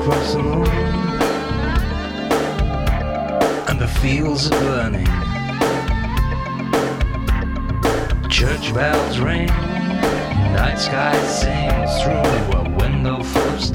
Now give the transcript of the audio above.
across the moon, and the fields are burning. Church bells ring, night sky sings through a window full